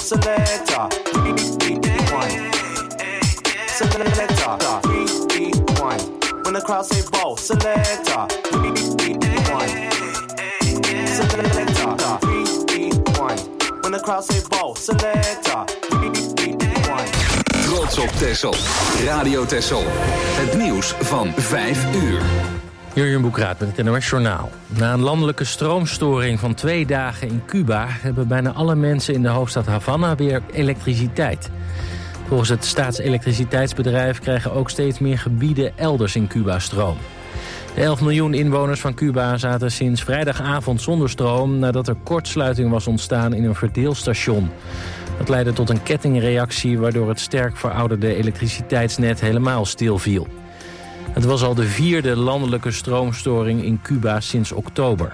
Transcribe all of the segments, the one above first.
selector. 3, 2, 1. Selector. 3, 2, 1. When the crowd say ball, selector. 3, 2, 1. Selector. 3, 2, 1. When the crowd say ball, selector. 3, 2, 1. Trots op Texel. Radio Texel. Het nieuws van 5 uur. Jurjen Boekraat met het NOS Journaal. Na een landelijke stroomstoring van 2 dagen in Cuba hebben bijna alle mensen in de hoofdstad Havana weer elektriciteit. Volgens het staatselektriciteitsbedrijf krijgen ook steeds meer gebieden elders in Cuba stroom. De 11 miljoen inwoners van Cuba zaten sinds vrijdagavond zonder stroom nadat er kortsluiting was ontstaan in een verdeelstation. Dat leidde tot een kettingreactie waardoor het sterk verouderde elektriciteitsnet helemaal stilviel. Het was al de 4e landelijke stroomstoring in Cuba sinds oktober.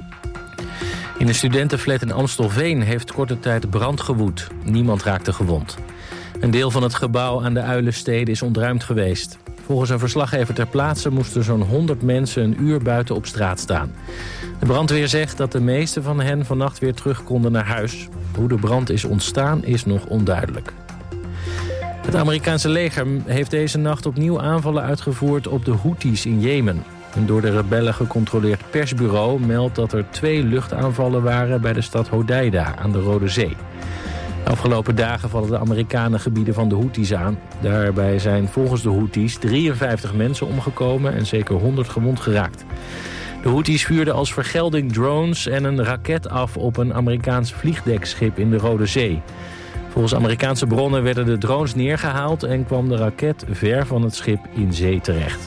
In de studentenflat in Amstelveen heeft korte tijd brand gewoed. Niemand raakte gewond. Een deel van het gebouw aan de Uilenstede is ontruimd geweest. Volgens een verslaggever ter plaatse moesten zo'n 100 mensen een uur buiten op straat staan. De brandweer zegt dat de meeste van hen vannacht weer terug konden naar huis. Hoe de brand is ontstaan is nog onduidelijk. Het Amerikaanse leger heeft deze nacht opnieuw aanvallen uitgevoerd op de Houthis in Jemen. Een door de rebellen gecontroleerd persbureau meldt dat er 2 luchtaanvallen waren bij de stad Hodeida aan de Rode Zee. De afgelopen dagen vallen de Amerikanen gebieden van de Houthis aan. Daarbij zijn volgens de Houthis 53 mensen omgekomen en zeker 100 gewond geraakt. De Houthis vuurden als vergelding drones en een raket af op een Amerikaans vliegdekschip in de Rode Zee. Volgens Amerikaanse bronnen werden de drones neergehaald en kwam de raket ver van het schip in zee terecht.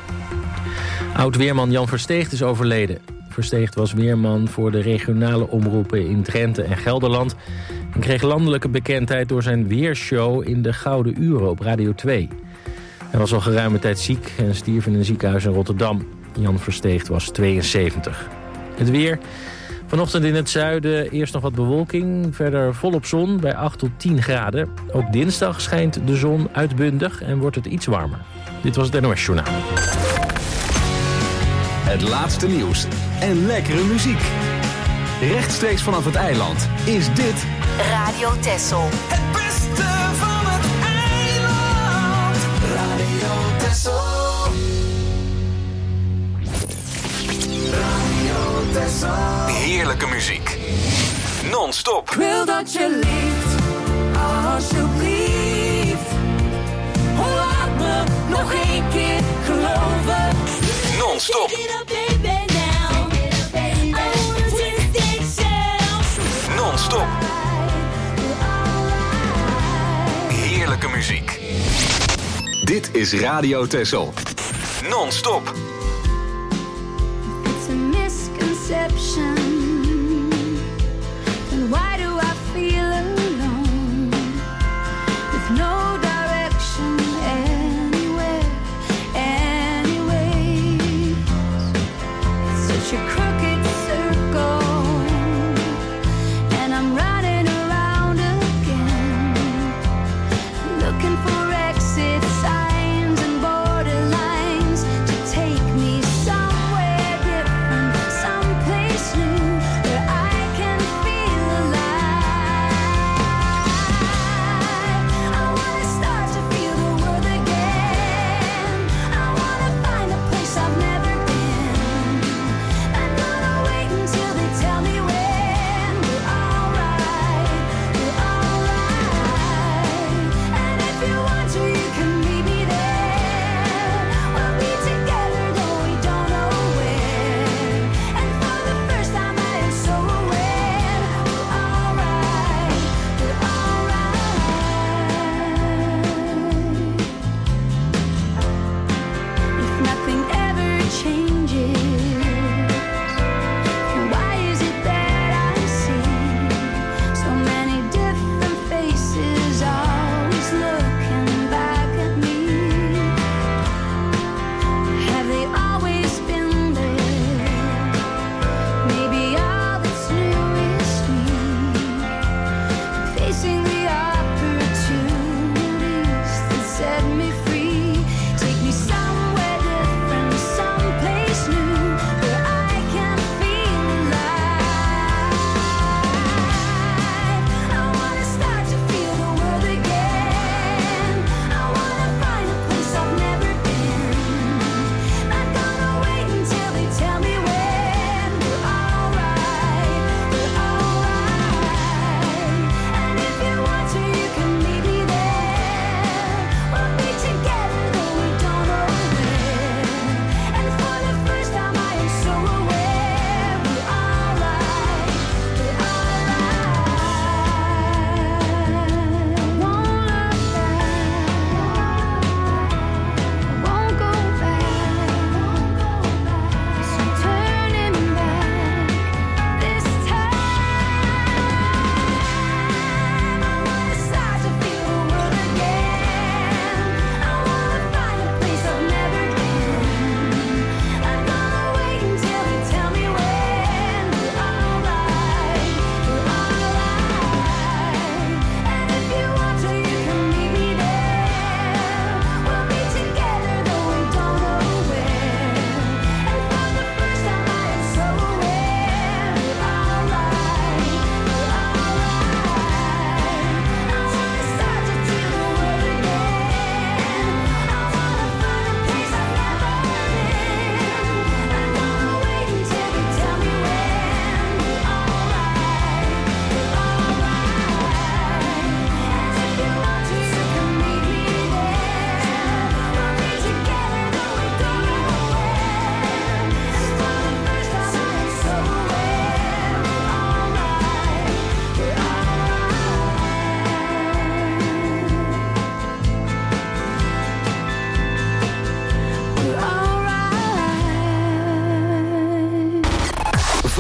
Oud-weerman Jan Versteegt is overleden. Versteegt was weerman voor de regionale omroepen in Drenthe en Gelderland en kreeg landelijke bekendheid door zijn weershow in de Gouden Uren op Radio 2. Hij was al geruime tijd ziek en stierf in een ziekenhuis in Rotterdam. Jan Versteegt was 72. Het weer. Vanochtend in het zuiden eerst nog wat bewolking. Verder volop zon bij 8 tot 10 graden. Ook dinsdag schijnt de zon uitbundig en wordt het iets warmer. Dit was het NOS Journaal. Het laatste nieuws en lekkere muziek. Rechtstreeks vanaf het eiland is dit Radio Texel. Het beste van het eiland. Radio Texel. Radio Texel. heerlijke muziek. Non-stop. Ik wil dat je liefst, alsjeblieft. Laat me nog 1 keer geloven. Non-stop. Non-stop. Heerlijke muziek. Dit is Radio Texel. Non-stop. It's a misconception. And why do I feel alone? With no direction anywhere, anyways. It's such a crooked circle. And I'm running around again. Looking for exit signs and borderlines to take me somewhere different, someplace new where I can feel alive.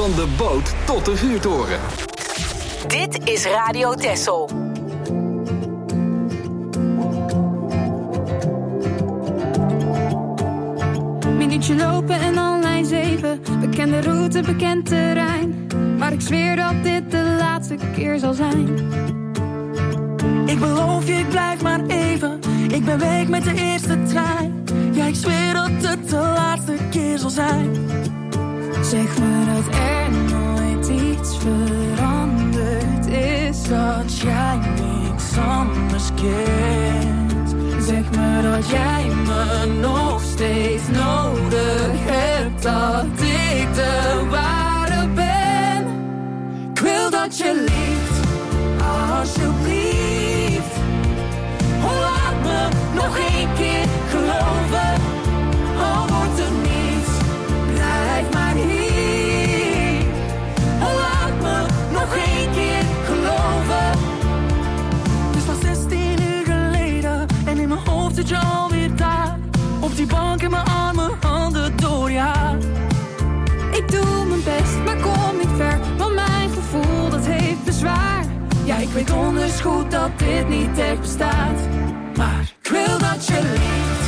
Van de boot tot de vuurtoren. Dit is Radio Texel. Minuutje lopen en al lijn 7. Bekende route, bekend terrein. Maar ik zweer dat dit de laatste keer zal zijn. Ik beloof je, ik blijf maar even. Ik ben weg met de eerste trein. Ja, ik zweer dat het de laatste keer zal zijn. Zeg me dat er nooit iets veranderd is. Dat jij niks anders kent. Zeg me dat jij me nog steeds nodig hebt. Dat ik de ware ben. Ik wil dat je liegt, alsjeblieft. Oh, laat me nog één keer geloven. Al wordt er niets, blijf maar hier. Oh, laat me nog één keer geloven. Het is pas 16 uur geleden en in mijn hoofd zit je alweer daar. Op die bank in mijn armen, handen door je haar. Ik doe mijn best, maar kom niet ver. Want mijn gevoel, dat heeft bezwaar. Ja, ik weet donders goed dat dit niet echt bestaat. Maar ik wil dat je liegt,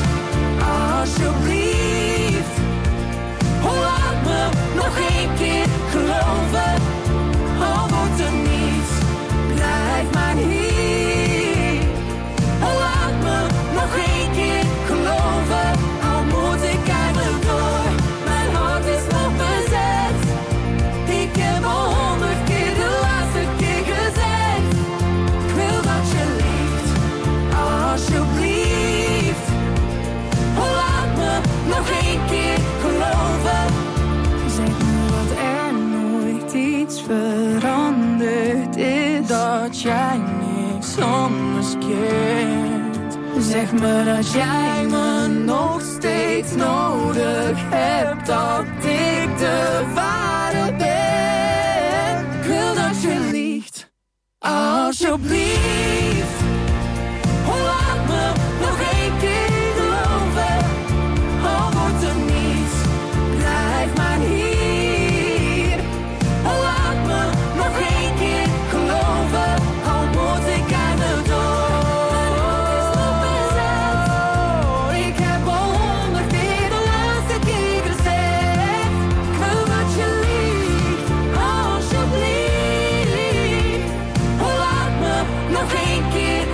alsjeblieft. Oh, laat me nog één keer geloven. Al wordt er niets, blijf maar hier. Oh, laat me nog één keer geloven. Al moet ik eigenlijk door, mijn hart is nog bezet. Ik heb al 100 keer de laatste keer gezegd. Ik wil dat je liegt, alsjeblieft. Oh, laat me nog één keer geloven. Zeg me dat er nooit iets veranderd is. Dat jij niks anders kent. Zeg me dat jij me nog steeds nodig hebt. Dat ik de ware ben. Ik wil dat je liegt, alsjeblieft. Oh, laat me nog één keer geloven. Al wordt er niets, blijf maar hier. Oh, laat me nog één keer geloven. Al moet ik aan de door. Ik heb al 100 keer de laatste keer gezegd. Ik wil dat je liegt, alsjeblieft. Oh, laat me nog één keer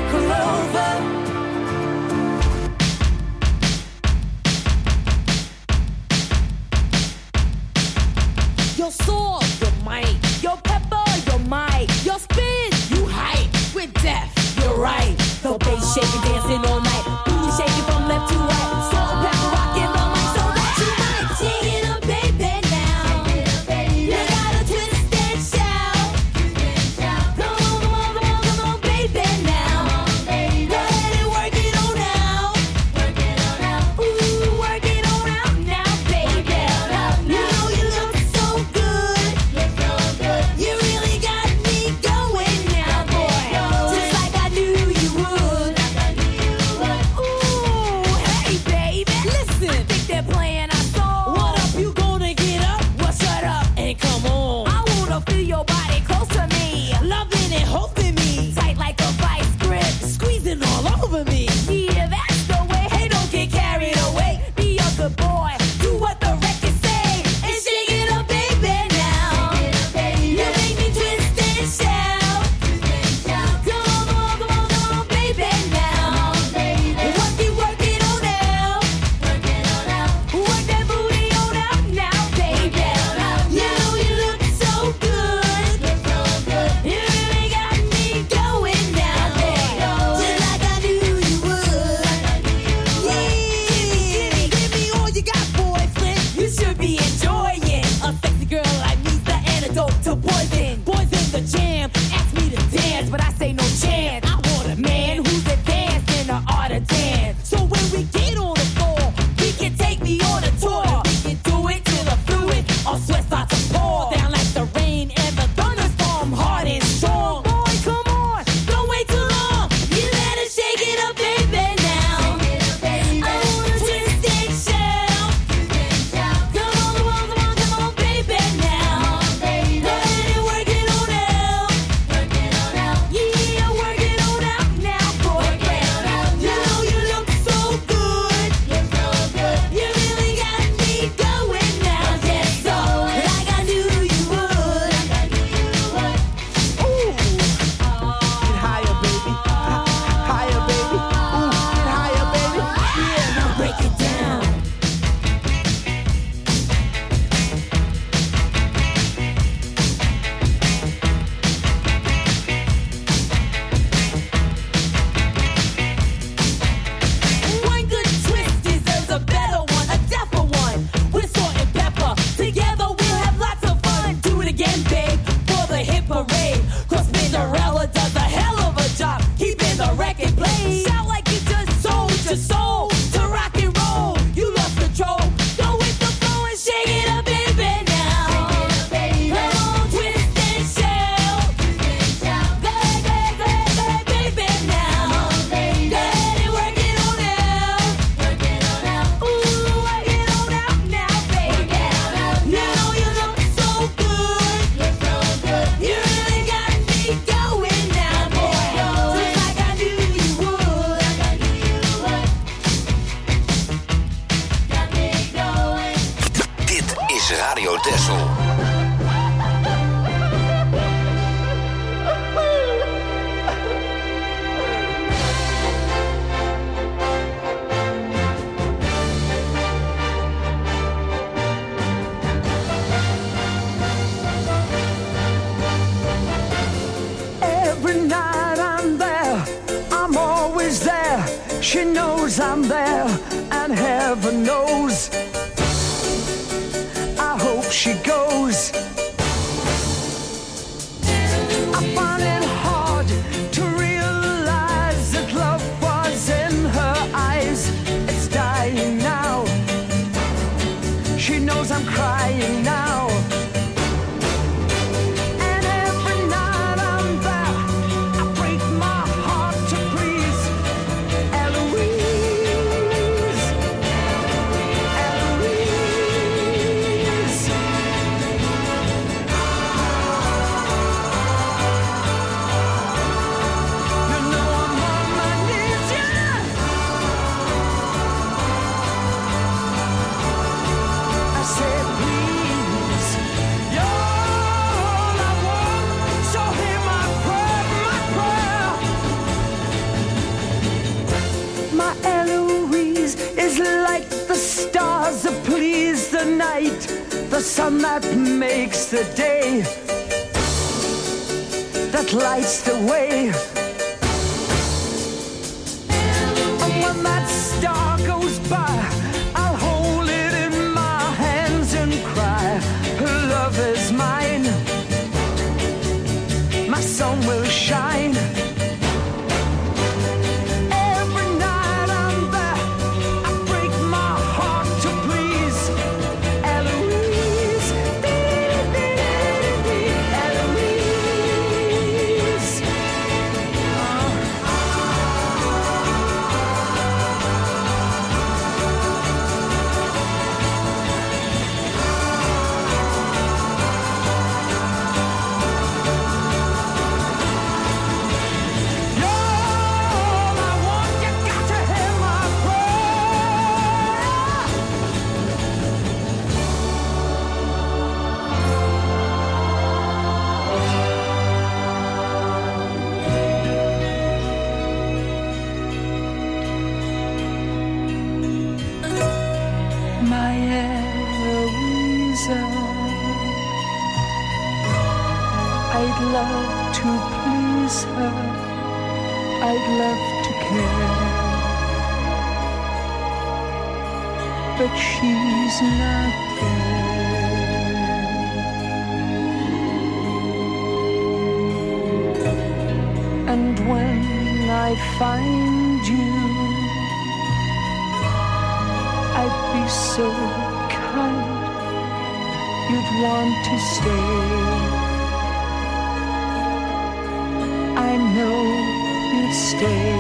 your soul to rock and roll. You lost control. Go with the flow and shake it up, baby, now. Come on, twist and shout. Baby, now. Go ahead and work it on out. Ooh, work it on out now, baby. You know you look so good. You really got me going now, boy. Just like I knew you would. Got me going. Dit is Radio Texel. Every night I'm there, I'm always there. She knows I'm there, and heaven knows I hope she goes. I find it hard to realize that love was in her eyes. It's dying now. She knows I'm crying now. And every night I'm there, I break my heart to please Eloise. Eloise. You know I'm on my knees, yeah. I said, please, you're all I want, so hear my prayer. My Eloise is like the stars that please the night, the sun that makes the day, that lights the way. And when that star goes by, I'll hold it in my hands and cry, her love is mine, my sun will shine. Every night I'm there, I break my heart to please Eloise. Eloise. You're all I want, you got to hear my prayer. My Eloisa, I'd love to please her, I'd love to care, but she's not there. And when I find you, I'd be so kind, you'd want to stay. I know you'd stay.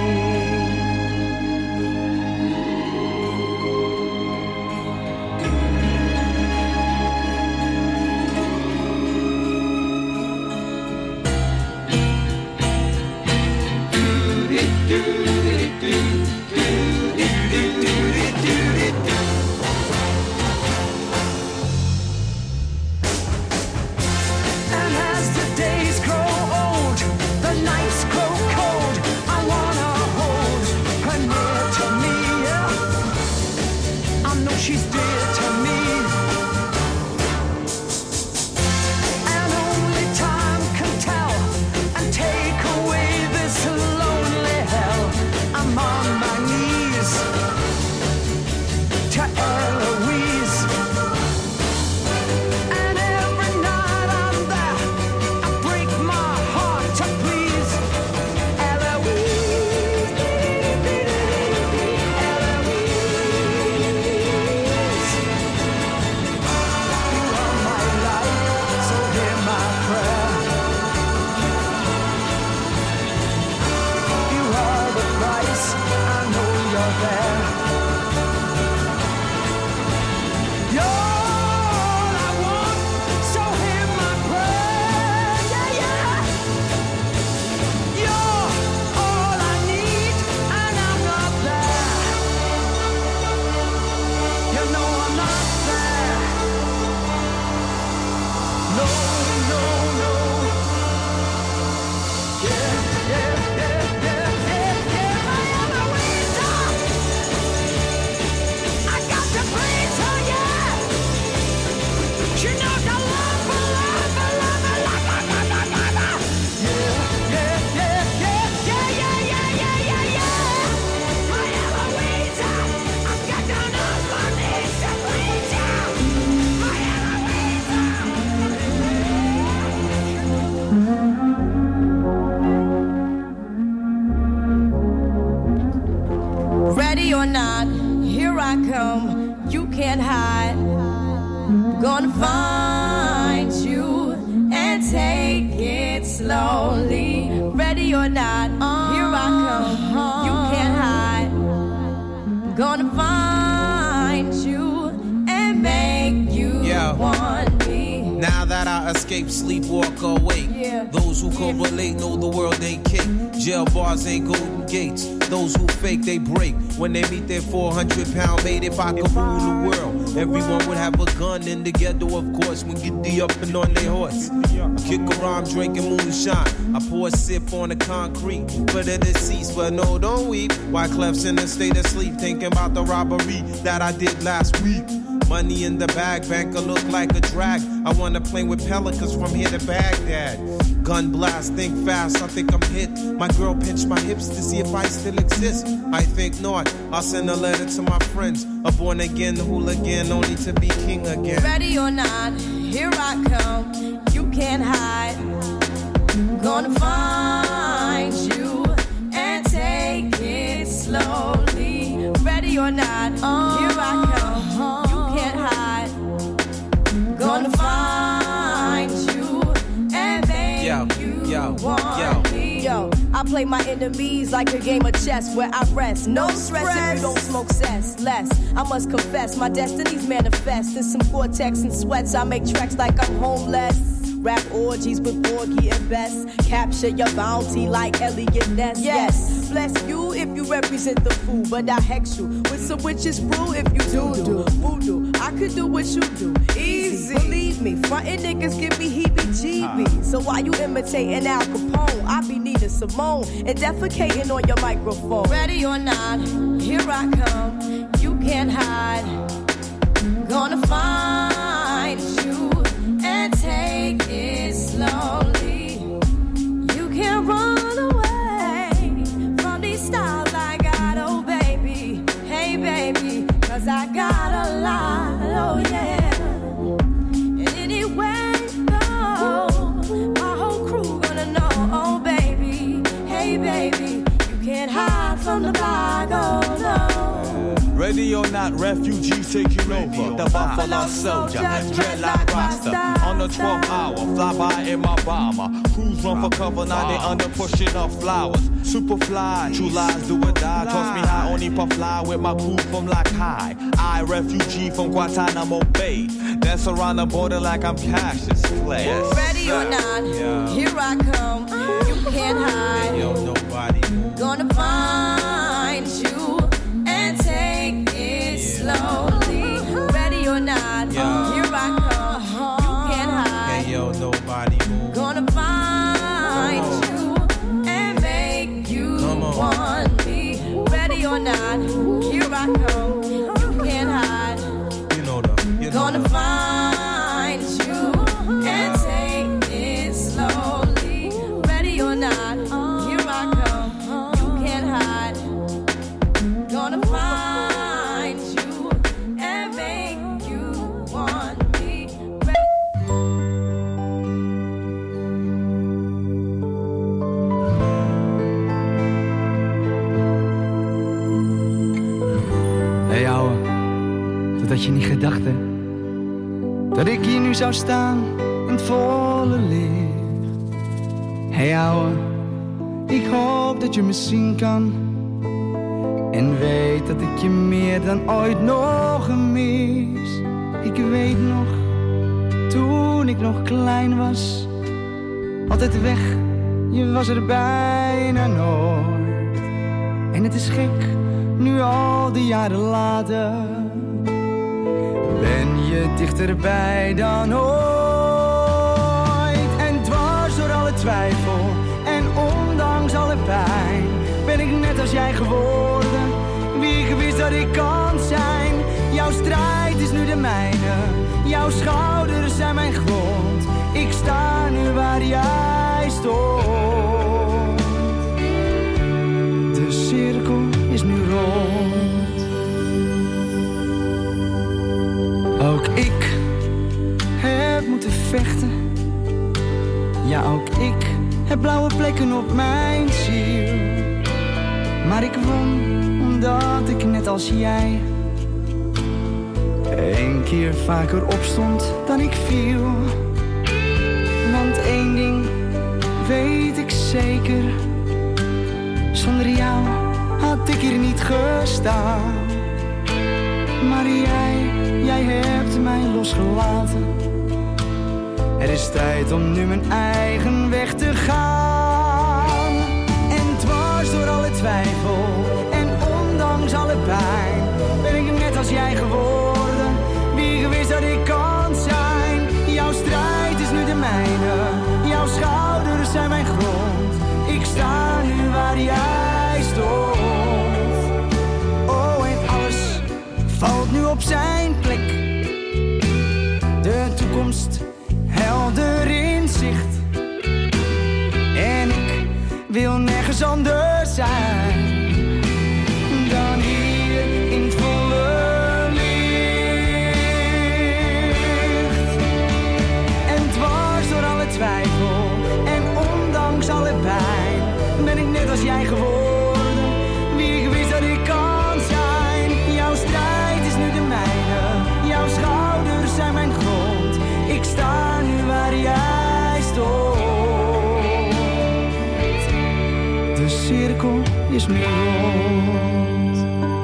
And as the days grow old, the nights grow cold, I wanna hold or not, here I come. You can't hide. Gonna find you and take it slowly. Ready or not, here I come. You can't hide. Gonna find you and make you want me. Now that I escape, sleep, walk, awake. Those who correlate know the world ain't cake. Jail bars ain't golden gates. Those who fake, they break. When they meet their 400-pound mate, if I could rule the world, everyone would have a gun in the ghetto, of course. When get the up and on their horse, I kick around drinking moonshine. I pour a sip on the concrete for the deceased, but no, don't weep. Wyclef's in a state of sleep, thinking about the robbery that I did last week. Money in the bag, banker look like a drag. I wanna play with pelicans from here to Baghdad. Gun blast, think fast, I think I'm hit. My girl pinched my hips to see if I still exist. I think not, I'll send a letter to my friends. A born again hooligan, only to be king again. Ready or not, here I come. You can't hide. Gonna find you and take it slowly. Ready or not, here I come. Gonna find you and make you want me. Yo, I play my enemies like a game of chess where I rest. No stress if you don't smoke cess. Less, I must confess, my destinies manifest. In some Gore-Tex and sweats, I make tracks like I'm homeless. Rap orgies with Borgie and Best. Capture your bounty like Elliot Ness. Yes, bless you if you represent the fool, but I hex you with some witches brew if you do voodoo. I could do what you do, easy. Believe me, frontin' niggas give me heebie-jeebies. So why you imitating Al Capone? I be needing Simone and defecating on your microphone. Ready or not, here I come. You can't hide. Gonna find you and take it slowly. You can't run away from these styles I got, oh baby. Hey baby, cause I got a lot, oh yeah. And anywhere you go, my whole crew gonna know, oh baby. Hey baby, you can't hide from the block, oh no. Ready or not, refugees taking over. The Buffalo Soldier, dreadlock roster. On the 12th hour, fly by in my bomber. Crews run for cover, now they under pushing up flowers. Superfly, true lies do or die. Toss me high, only puff fly with my crew from like high. I, refugee from Guantanamo Bay. Dance around the border like I'm Cassius Clay. Ready or not, here I come. You can't hide. Yo, nobody. Gonna find you and take it slowly. Ready or not, here I come. You can't hide. Hey, yo, nobody move. Gonna find you and make you want me. Ready or not, here I come. You can't hide. Gonna find you and take it slowly. Ready or not, here I come. You can't hide. Gonna find you and make you want me. Hey ouwe, dat had je niet gedacht hè? Dat ik hier nu zou staan in het volle licht. Hey ouwe, ik hoop dat je me zien kan. En weet dat ik je meer dan ooit nog mis. Ik weet nog, toen ik nog klein was. Altijd weg, je was er bijna nooit. En het is gek, nu al die jaren later. Ben je dichterbij dan ooit. En dwars door alle twijfel en ondanks alle pijn. Ben ik net als jij geworden, wie ik wist dat ik kan zijn. Jouw strijd is nu de mijne, jouw schouders zijn mijn grond. Ik sta nu waar jij stond. De cirkel is nu rond. Ook ik heb moeten vechten. Ja, ook ik heb blauwe plekken op mijn ziel. Maar ik won dat ik net als jij 1 keer vaker opstond dan ik viel. Want 1 ding weet ik zeker, zonder jou had ik hier niet gestaan. Maar jij hebt mij losgelaten. Er is tijd om nu mijn eigen weg te gaan. En dwars door alle twijfel en ondanks alle pijn ben ik net als jij geworden, wie gewist dat ik kan zijn. Jouw strijd is nu de mijne, jouw schouders zijn mijn grond. Ik sta nu waar jij stond. Oh, en alles valt nu op zijn plek. De toekomst helder in zicht. En ik wil nergens anders zijn dan hier in het volle licht. En dwars door alle twijfel en ondanks alle pijn ben ik net als jij geworden, wie ik wist dat ik kan zijn. Jouw strijd is nu de mijne, jouw schouders zijn mijn grond. Ik sta nu waar jij stond. De cirkel is nu rond.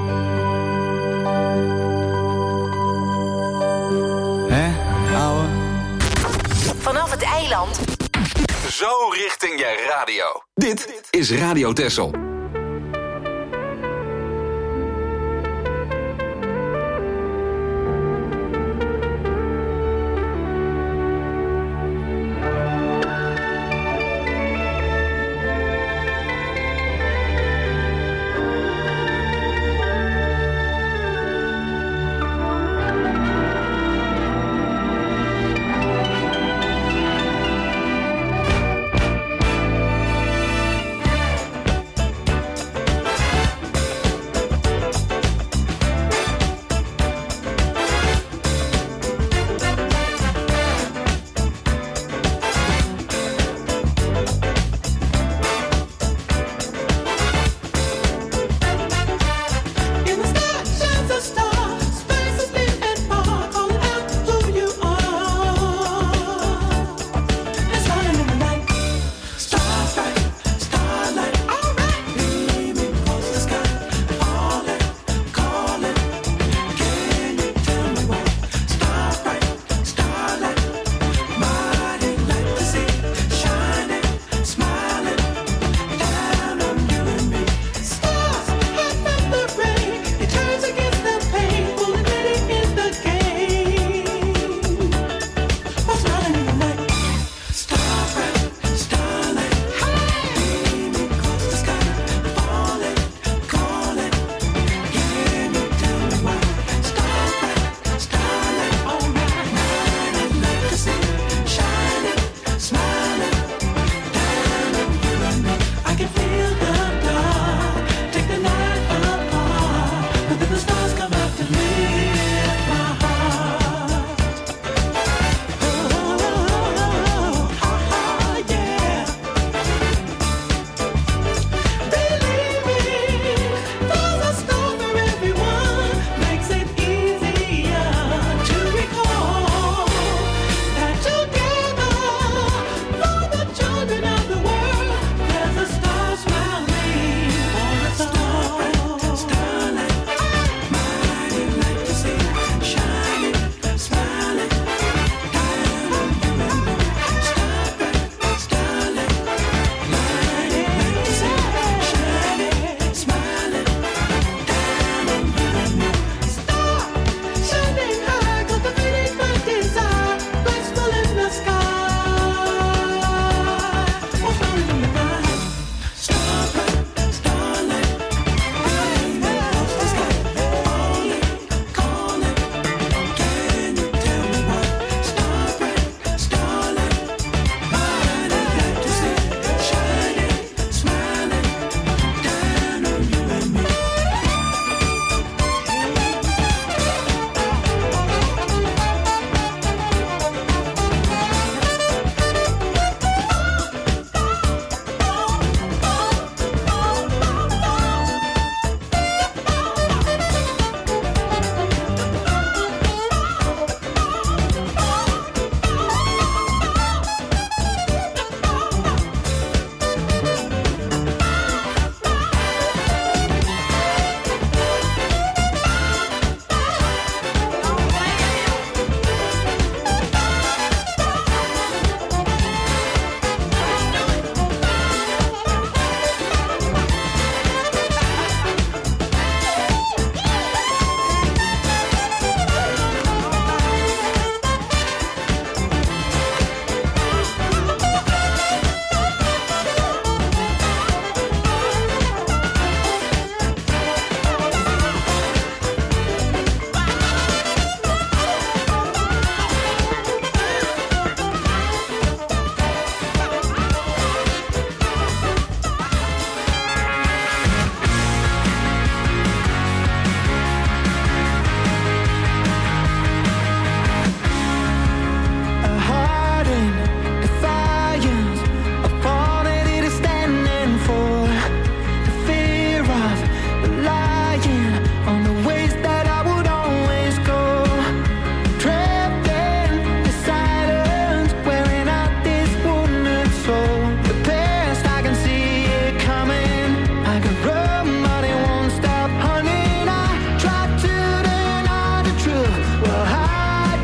Hè, ouwe? Vanaf het eiland. Zo richting je radio. Dit is Radio Texel.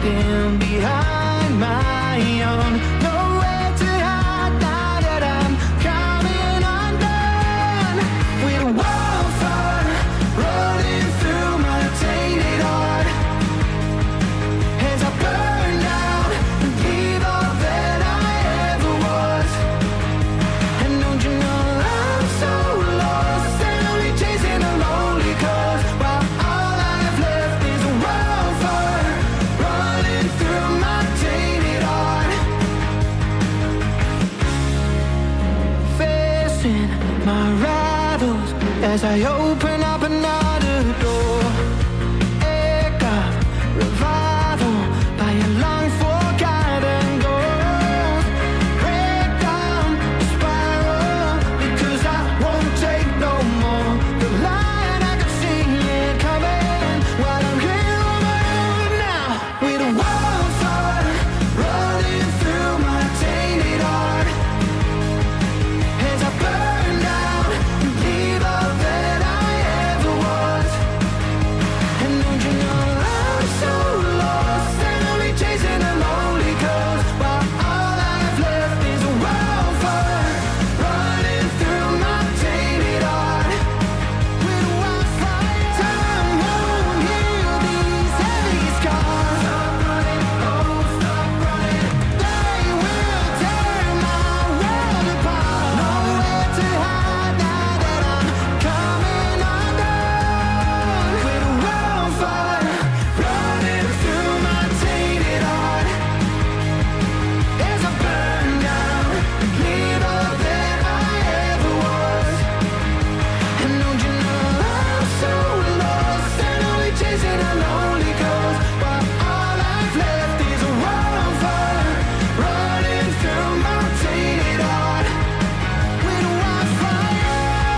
walking behind my own. Nowhere to hide now that I'm coming undone. With a wildfire running through my tainted heart. As I burn down and leave all that I ever was. And don't you know I'm so lost and only chasing a lonely cause. While all I've left is a wildfire running through my tainted heart. Facing my rivals as I open up another door. Echo, revival by a long forgotten ghost. Break down the spiral because I won't take no more. The light, I can see it coming while I'm here on my own now. With a wildfire running through my tainted heart. As I burn down and leave all that I ever was. And don't you know I'm so lost and only chasing a lonely cause. While all I've left is a wildfire running through my tainted heart. With a wildfire, time won't heal these heavy scars. Stop running, oh stop running. They will tear my world apart. Nowhere to hide now that I'm coming undone. With a wildfire running through my tainted heart. As I burn down and leave all that I ever was. And don't you know I'm so lost and only chasing a lonely cause. While all I've left is a wildfire running through my tainted heart. With a wildfire.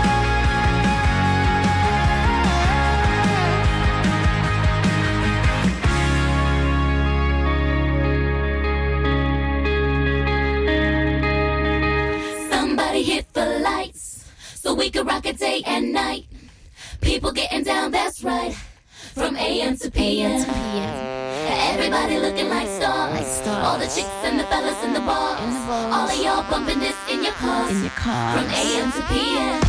Somebody hit the lights so we can rock it day and night. People getting down, that's right. From AM to PM. Everybody looking like stars. All the chicks and the fellas in the bars. All of y'all bumping this in your cars. From AM to PM.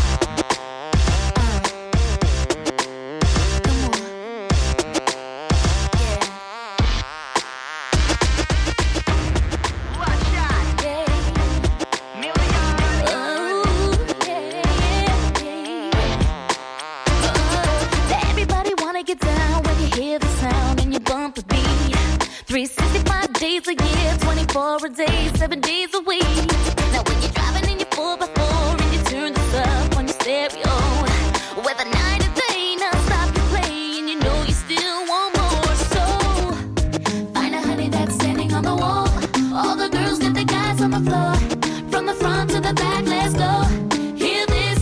Everybody wanna get down when you hear the sound and you bump the beat. 365 days a year, 24 a day, 7 days a week. Now when you're driving in your 4x4 and you turn this up on your stereo, whether night or day, non-stop you play and you know you still want more. So find a honey that's standing on the wall. All the girls get the guys on the floor. From the front to the back, let's go. Hear this.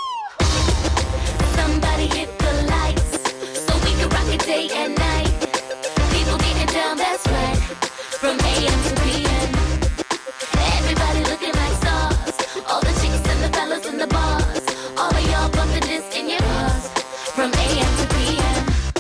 Somebody hit the lights so we can rock it day and night. People getting down, that's right. From AM to PM. Everybody looking like stars. All the chicks and the fellas in the bars. All of y'all bumping this in your cars. From AM to PM.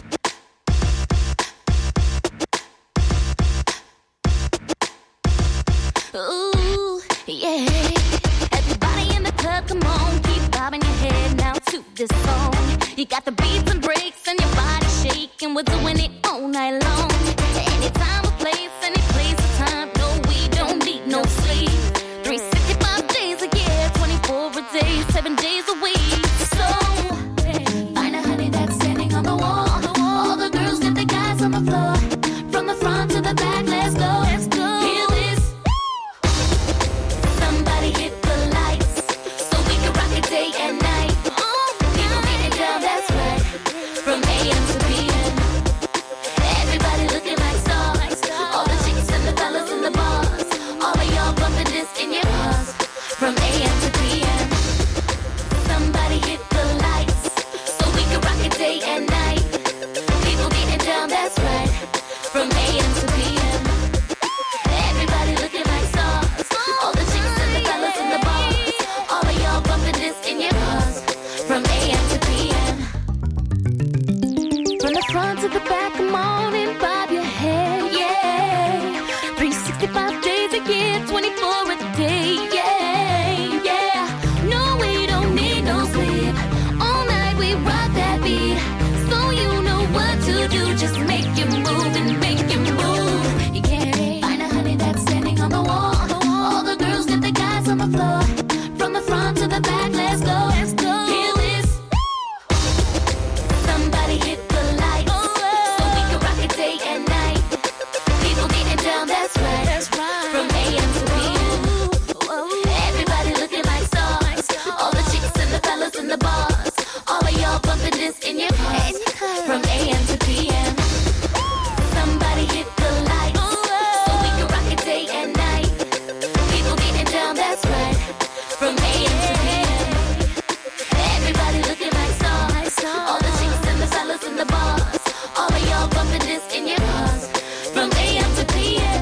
Ooh, yeah. Everybody in the club, come on, keep bobbing your head now to this song. You got the beats and breaks and your body shaking. We're doing it all night long. Any time or place, any place or time. No, we don't need no sleep. 365 days a year, 24 a day, 7 days a week. So find a honey that's standing on the wall. All the girls get the guys on the floor. From the front to the back, let's go. Hear this. Somebody hit the lights so we can rock it day and night. People getting down, that's right. From AM to PM. Everybody looking like stars. All the chicks and the fellas in the bars. All of y'all bumping this in your cars. From AM to PM. Somebody hit the lights so we can rock it day and night. People getting down, that's right. From AM to PM. Everybody looking like stars. All the chicks and the fellas in the bars. All of y'all bumping this in your cars. From AM to PM. From the front to the back, come on and bob your head, yeah. 365 days a year, 24 a day, yeah, yeah. No, we don't need no sleep. All night we rock that beat. So you know what to do, just make you move and make you move. You can't find a honey that's standing on the wall. All the girls get the guys on the floor. From the front to the back, let's go, let's go. Hear this. Somebody hit the lights, so we can rock it day and night. People getting down, that's right, from AM to PM. Everybody looking like stars. All the chicks and the fellas in the bars. All of y'all bumping this in your head. From AM to PM. Somebody hit the lights, so we can rock it day and night. People getting down, that's right, from AM to PM. Everybody looking like stars. All the chicks and the fellas in the bars. All of y'all bumping this in your cars. From AM to PM.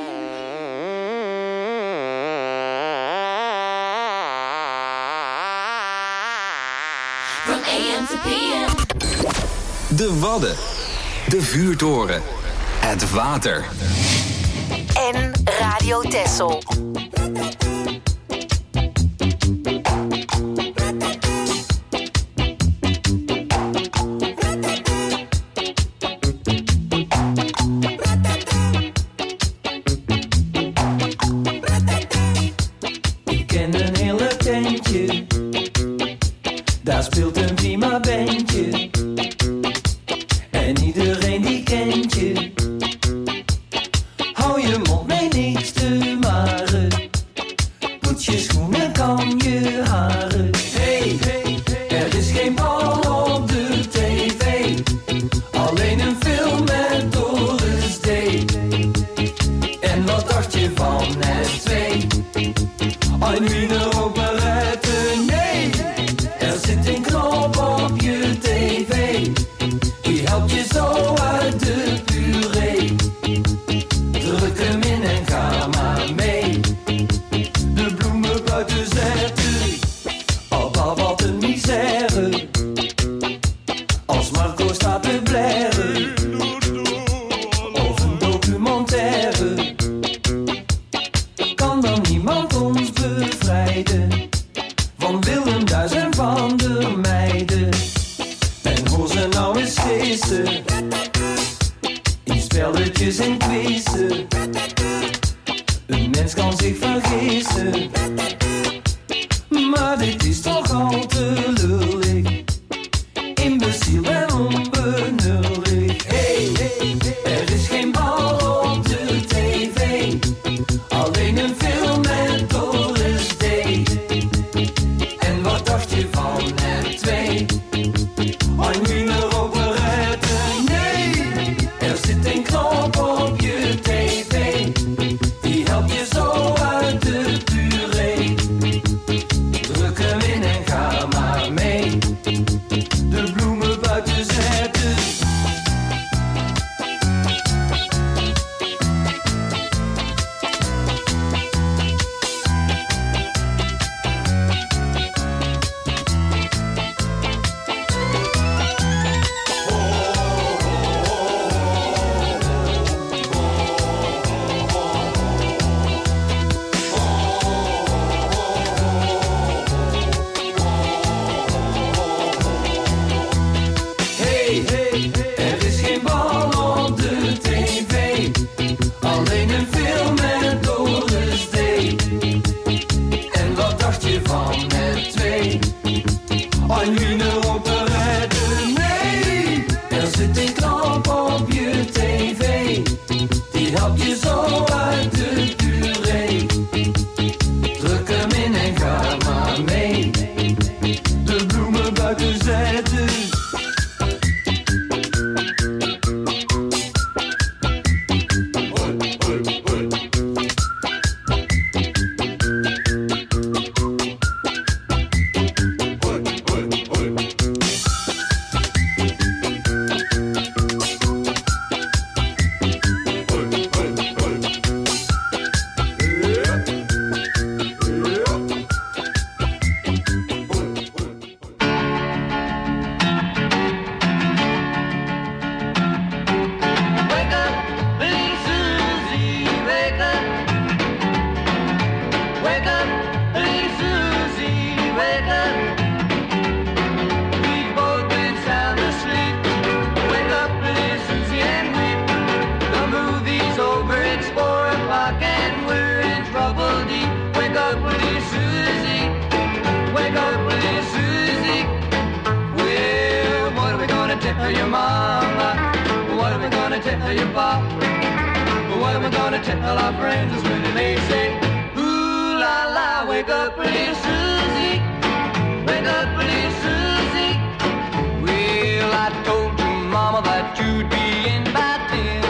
From AM to PM. De Wadden. De Vuurtoren. Het water. En Radio Texel. Ik ken een hele tentje. Daar speelt een prima bandje. En iedereen die kent je. Hou je mond mee niks te maren. Poets je schoenen, kam je haren. Hey, er is geen bal op de tv. Alleen een film met Doris Day. En wat dacht je van het 2? Een wiener operette, nee. Er zit een knop op je tv. Die helpt je zo uit de puree. Druk hem in en ga maar mee. De bloemen buiten zetten. Abba, wat een misère. Als Marco staat te blaren. Of een documentaire. Kan dan niemand ons bevrijden van Willem Duis en van de meiden. En hoor ze nou eens gissen in spelletjes en quizzen. Een mens kan zich vergissen, maar dit is toch al te lullig. Imbeciel en onbenullig. Hey, er is geen bal op de tv. Alleen een film met Doris Day. En wat dacht je van het 2? Een wiener operette, nee. Er zit een knop op je tv. Die helpt je zo uit de puree. Druk hem in en ga maar mee. your mama? What are we gonna tell your pop? What are we gonna tell our friends when they say, ooh la la, wake up little Susie, wake up little Susie. Well, I told your mama that you'd be in by 10.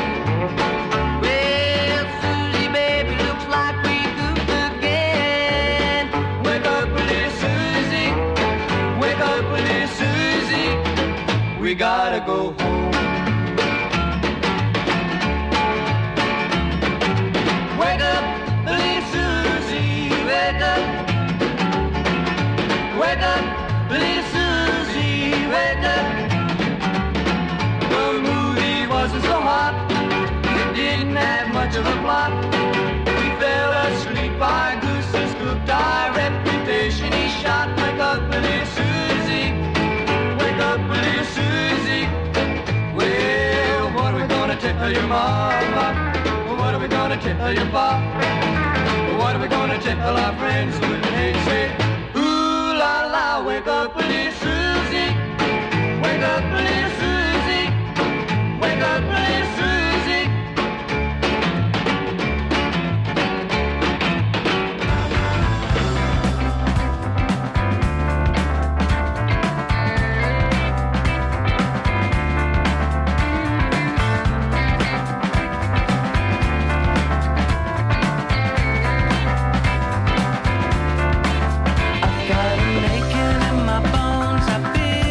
Well, Susie, baby, looks like we goofed again. Wake up little Susie, wake up little Susie, we gotta go home. Wake up, little Susie, wake up. Wake up, little Susie, wake up. The movie wasn't so hot, it didn't have much of a plot. We fell asleep, our gooses cooked, our reputation he shot. Wake up, little Susie, wake up, little Susie. Well, what are we gonna tell your mama? What are we gonna tell your pop? What are we gonna tell our friends when they say, ooh la la, wake up little Susie, wake up little Susie, wake up little Susie. Got an aching in my bones, I've been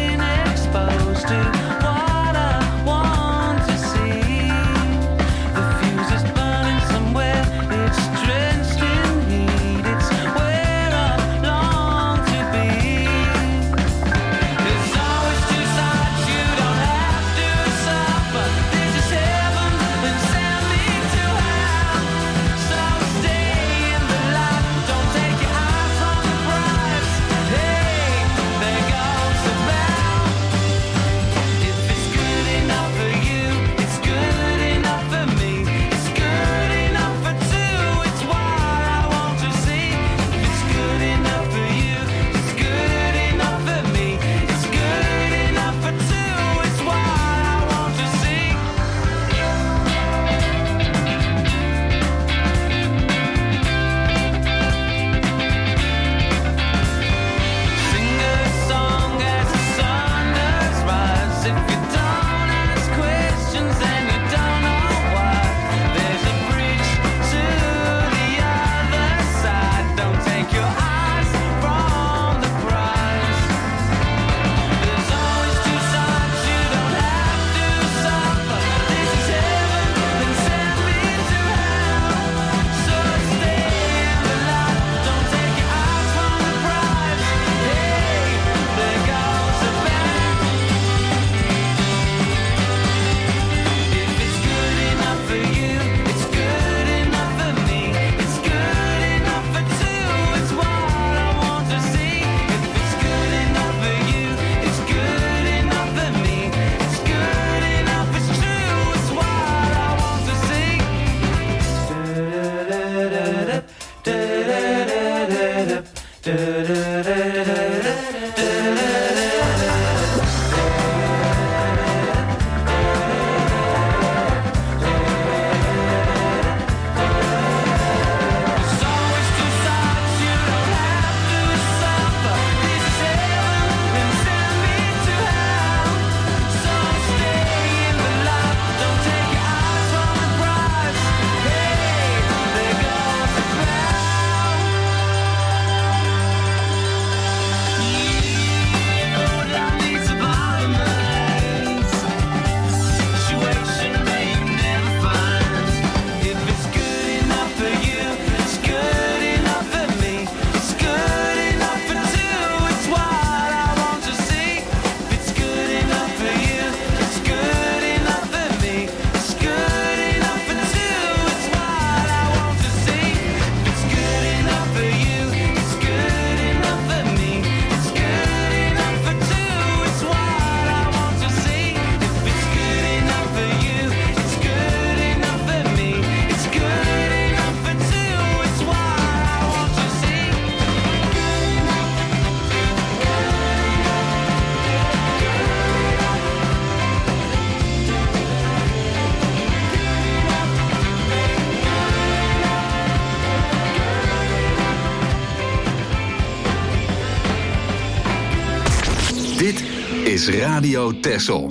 is Radio Texel.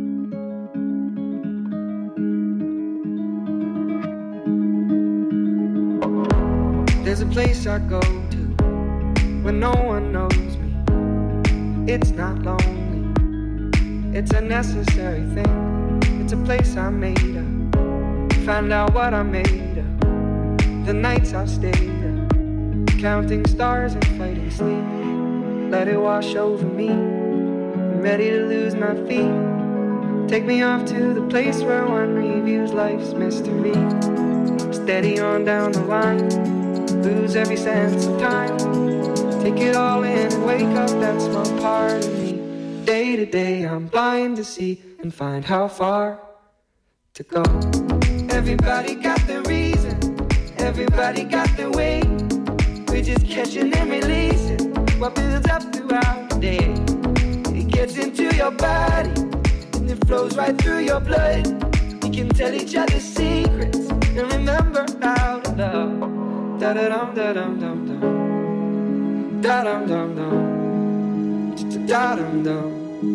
There's a place I go to when no one knows me. It's not lonely, it's a necessary thing. It's a place I made up, find out what I made of. The nights I've stayed up, counting stars and fighting sleep. Let it wash over me, I'm ready to lose my feet. Take me off to the place where one reviews life's mystery. Steady on down the line, lose every sense of time. Take it all in and wake up that small part of me. Day to day I'm blind to see and find how far to go. Everybody got their reason, everybody got their way. We're just catching and releasing what builds up throughout the day. It gets into your body and it flows right through your blood. We can tell each other secrets and remember how to love. Da-da-dum, da-dum, dum, dum. Da-dum, dum, dum. Da-dum, dum.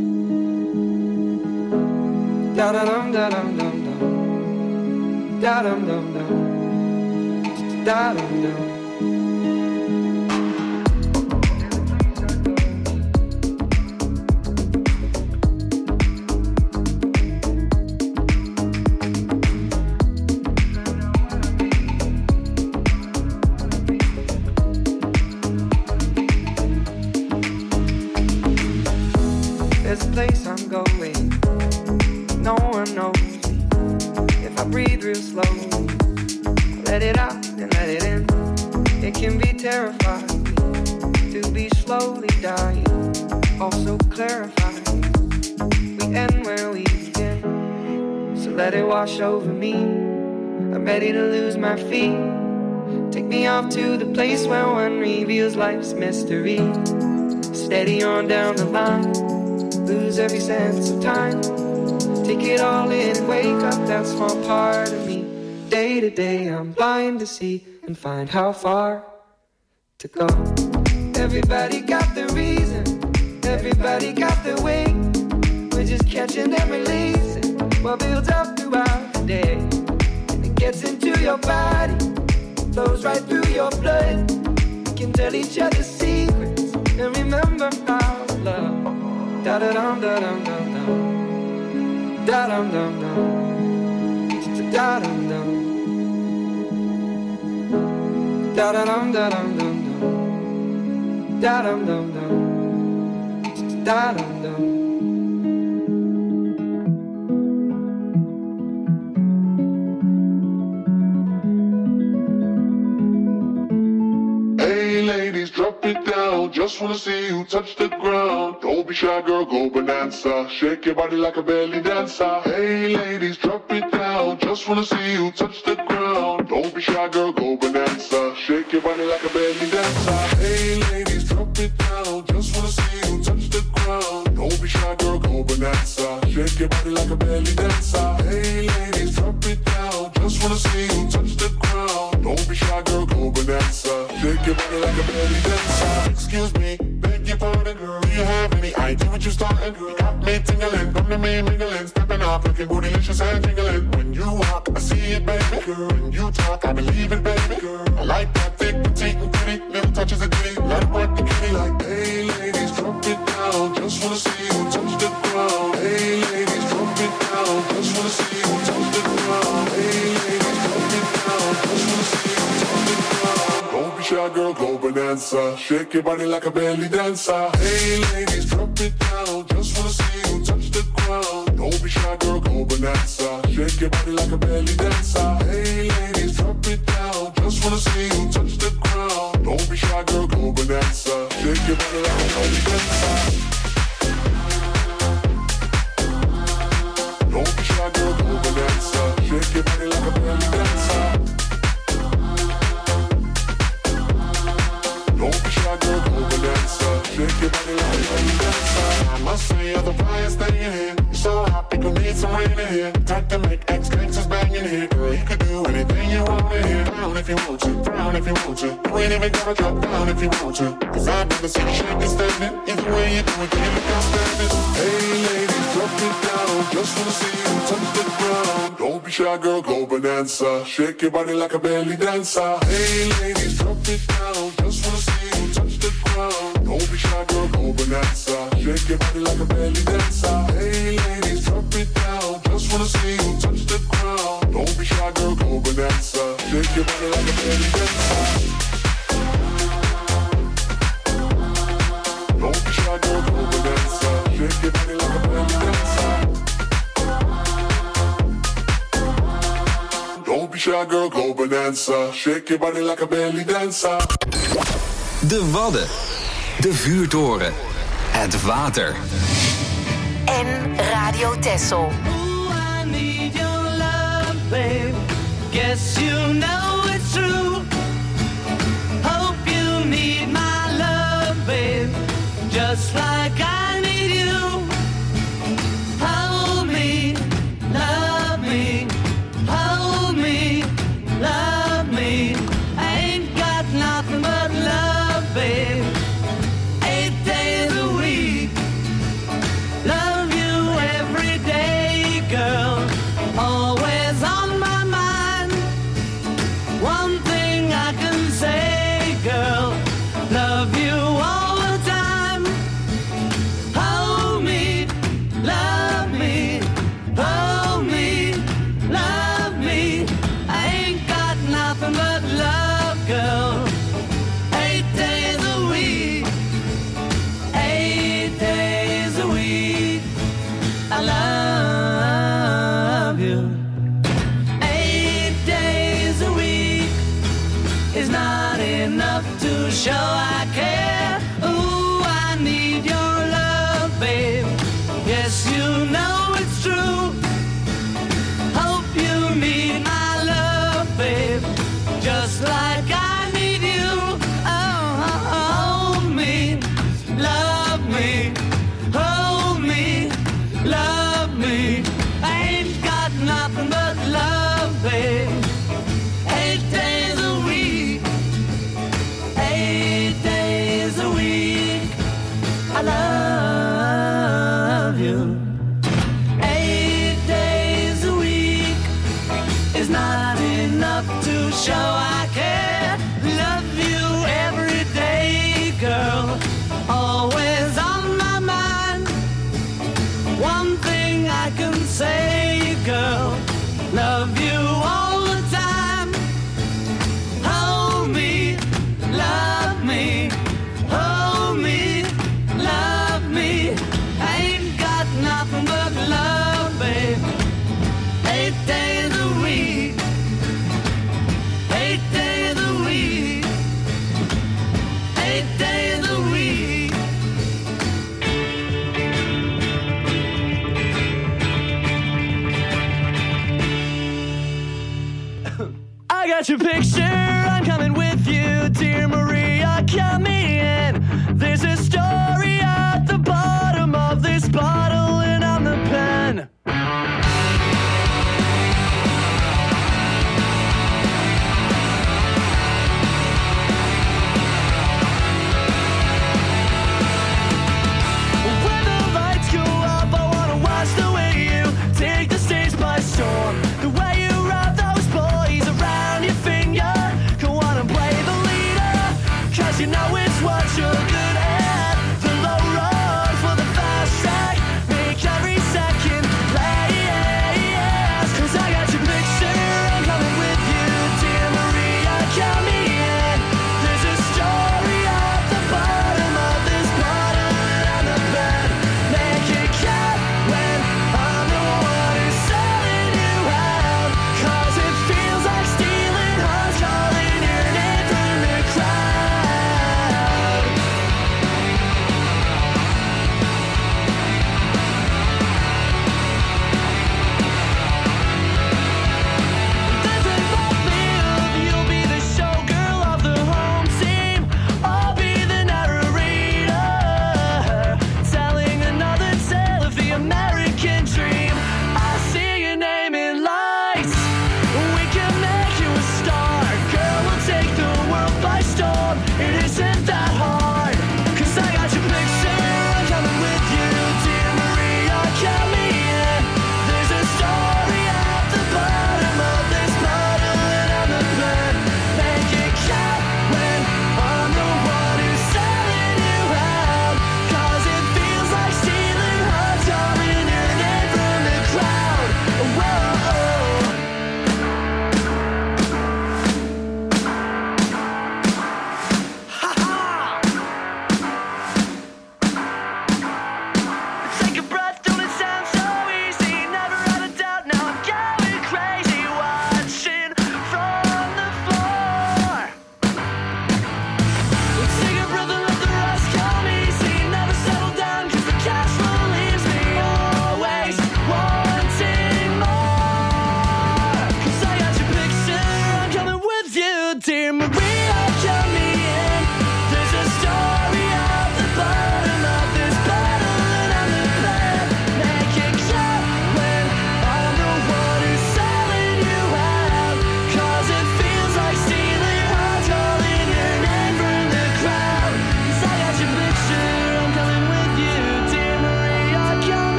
Da-da-dum, da-dum, dum, dum. Da-dum, dum, dum. Da-dum, dum. There's a place I'm going, no one knows me. If I breathe real slowly, let it out and let it in. It can be terrifying to be slowly dying, also clarifying. We end where we begin, so let it wash over me. I'm ready to lose my feet. Take me off to the place where one reveals life's mystery. Steady on down the line, lose every sense of time. Take it all in and wake up that small part of me. Day to day I'm blind to see and find how far to go. Everybody got their reason, everybody got their way. We're just catching and releasing what builds up throughout the day. And it gets into your body, flows right through your blood. We can tell each other secrets and remember how to love. Da-da-dum, da-dum, dum, dum. Da-dum, dum, dum. Da-dum, dum. Da-da-dum, da-dum, dum, dum. Da-dum, dum, dum. Da-dum, dum. Hey ladies, drop it down. Just wanna see you touch the ground. Don't be shy, girl, go bonanza. Shake your body like a belly dancer. Hey ladies, drop it down. Just wanna see you touch the ground. Don't be shy, girl, go bonanza. Shake your body like a belly dancer. Hey ladies, drop it down. Just wanna see you touch the ground. Don't be shy, girl, go bonanza. Shake your body like a belly dancer. Hey ladies, drop it down. Just wanna see you touch the ground. Don't be shy, girl, go bonanza. Shake your body like a belly dancer. Excuse me, beg your pardon, girl. Do you have any idea what you starting, girl? You got me tingling, come to me mingling, stepping off, looking bootylicious and jingling. When you walk, I see it, baby, girl. When you talk, I believe it, baby, girl. I like that thick, petite, and pretty, little touches of ditty. Let it work the kitty like, hey ladies, drop it down. Just wanna see you touch the ground. Hey ladies, drop it down. Just wanna see you touch the ground. Hey ladies, drop it down. Just wanna see you touch the ground. Don't be shy, girl, go bonanza. Shake your body like a belly dancer. Hey ladies, drop it down. Just wanna see you touch the ground. Don't be shy, girl, go bonanza. Shake your body like a belly dancer. Hey ladies, drop it down. Just wanna see you touch the ground. Don't be shy, girl, go bonanza. Shake your body like a belly dancer. Don't be shy, girl, go bonanza. Shake your body like a belly dancer. Don't be shy, girl, go bonanza. Shake your body like a belly dancer. I must say you're the brightest thing in here. You're so hot, people need some rain in here. Time to make ex-gangsters bang in here. Girl, you could do anything anything you want me here. Down if you want to, down if you want to. You ain't even gotta drop down if you want to. Cause I've never seen you shaking standing. Either way you do it, can you look outstanding? Hey ladies, drop it down. Just wanna see you touch the ground. Don't be shy, girl, go bonanza. Shake your body like a belly dancer. Hey ladies, drop it down. Just wanna see you touch the ground. Don't be shy, girl, go bonanza. Shake your body like a belly dancer. Hey ladies, drop it down. Just wanna see you touch the ground. Don't be shy, girl, go bonanza. Shake your body like a belly dancer. Don't be shy, girl, go bonanza. Shake your body like a belly dancer. Don't be shy, girl, go bonanza. Shake your body like a belly dancer. De Wadden. De vuurtoren. Het water. En Radio Texel. Ooh, I need your love, babe. Guess you know it's true. Hope you need my love, babe. Just like I need you. Hold me, love me. Hold me, love me. I ain't got nothing but love, babe. 8 days a week. Love you every day, girl. Always on my mind. One thing I can say, girl. Love you all the time. Hold me, love me. Hold me, love me. I ain't got nothing but love, girl. 8 days a week. 8 days a week. I love you. 8 days a week is not enough to show I care. Ooh, I need your love, babe. Yes, you know it's true. Hope you need my love, babe. Just like I need you. Oh, hold me, love me. Hold me, love me. I ain't got nothing but love, babe. 8 days a week. 8 days a week. I love you. 8 days a week is not enough to show I care. Love you every day, girl. Always on my mind. One thing I can say, girl. Love you all the time. Hold me, love me. Hold me, love me. I ain't got nothing but love, babe. 8 days a week. 8 days a week. 8 days a week. I got your picture, I'm coming with you, dear Maria, count me in. There's a story at the bottom of this bottle, and I'm the pen. When the lights go up, I wanna watch the way you take the stage by storm. The way you wrap those boys around your finger. Go on and play the leader, 'cause you know it's what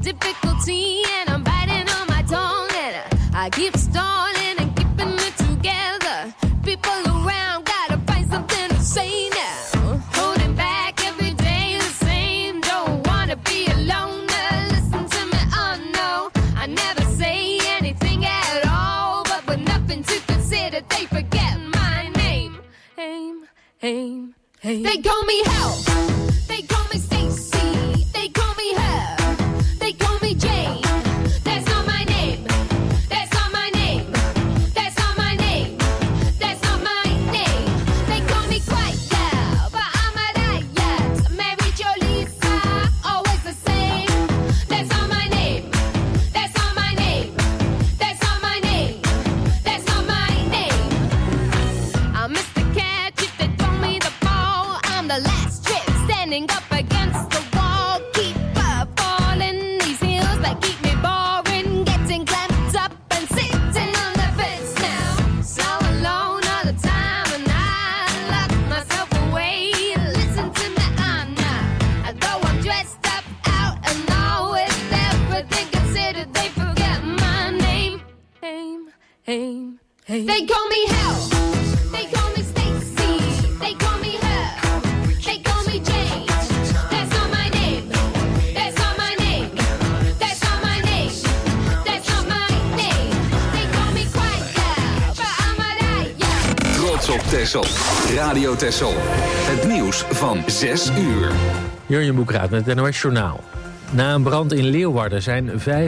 difficulty and I'm biting on my tongue and I keep stalling and keeping it together. People around gotta find something to say now. Holding back every day the same. Don't wanna be alone. Listen to me, oh no. I never say anything at all, but with nothing to consider, they forget my name. Aim. They call me Hell. They call me Stacy. They call me Her. They call me Jane. That's not my name. That's not my name. That's not my name. That's not my name. They call me Quiet Girl, but I'm a riot. Mary Jo Lisa, always the same. That's not my name. That's not my name. That's not my name. That's not my name. I'm Mr. Catch if they throw me the ball. I'm the last trip standing up against the wall. Keep falling these heels that keep me boring. Getting clamped up and sitting on the fence now. So alone all the time and I lock myself away. Listen to me, I'm not. Though I'm dressed up out and all with everything considered, they forget my name. Aim. They call me Hell. They call me Stacy. They call me Her. They call me Jane. That's not my name. That's not my name. That's not my name. That's not my name. They call me Quiet Girl, but I'm a riot. Trots op Texel. Radio Texel. Het nieuws van 6 uur. Jurjen Boekraat met het NOS Journaal. Na een brand in Leeuwarden zijn 5